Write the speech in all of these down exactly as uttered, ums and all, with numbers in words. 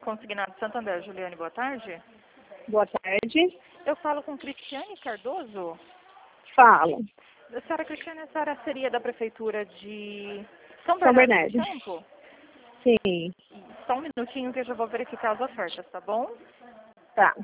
Consignado Santander, Juliane, boa tarde. Boa tarde. Eu falo com Cristiane Cardoso. Fala. A senhora Cristiane, a senhora seria da Prefeitura de São São Bernardo do Bernardo. Campo? Sim. Só um minutinho que eu já vou verificar as ofertas, tá bom? Tá.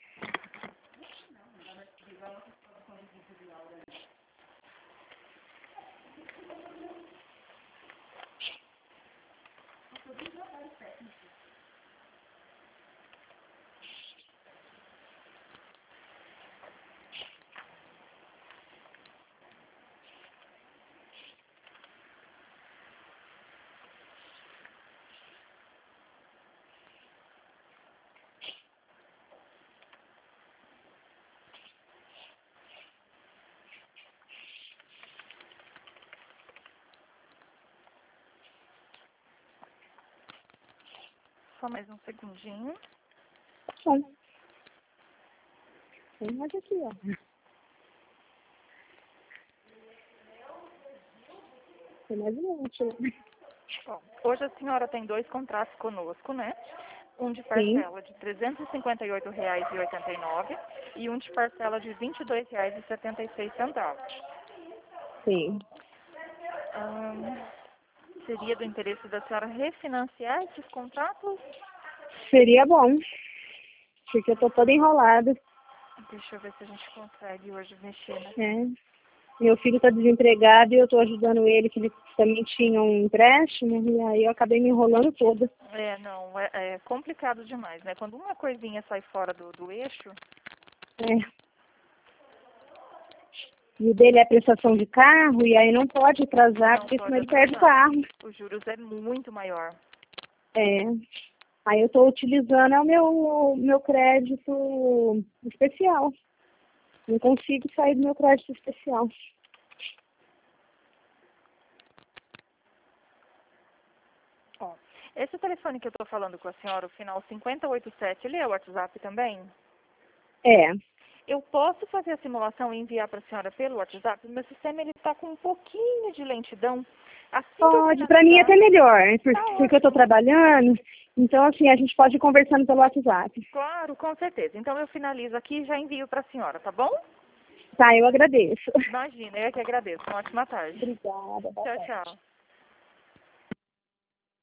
Só mais um segundinho. Bom. Tem mais aqui, ó. Tem mais um monte, né? Bom, hoje a senhora tem dois contratos conosco, né? Um de Sim. parcela de trezentos e cinquenta e oito reais e oitenta e nove centavos e um de parcela de vinte e dois reais e setenta e seis centavos. Sim. Hum, seria do interesse da senhora refinanciar esses contratos? Seria bom. Porque eu tô toda enrolada. Deixa eu ver se a gente consegue hoje mexer, né? É. Meu filho tá desempregado e eu tô ajudando ele, que ele também tinha um empréstimo, e aí eu acabei me enrolando toda. É, não, é, é complicado demais, né? Quando uma coisinha sai fora do, do eixo... É. E o dele é prestação de carro, e aí não pode atrasar, Não porque pode senão ele perde o atrasar. carro. Os juros é muito maior. É. Aí eu estou utilizando é o meu, meu crédito especial. Não consigo sair do meu crédito especial. Ó, esse telefone que eu tô falando com a senhora, o final cinquenta e oitenta e sete, ele é o WhatsApp também? É. Eu posso fazer a simulação e enviar para a senhora pelo WhatsApp? Meu sistema ele está com um pouquinho de lentidão. Assim que eu Pode, para mim é finalizar, até melhor, porque, tá porque eu estou ótimo. trabalhando. Então, assim, a gente pode ir conversando pelo WhatsApp. Claro, com certeza. Então eu finalizo aqui e já envio para a senhora, tá bom? Tá, eu agradeço. Imagina, eu que agradeço. Uma ótima tarde. Obrigada, boa Tchau, tarde. tchau.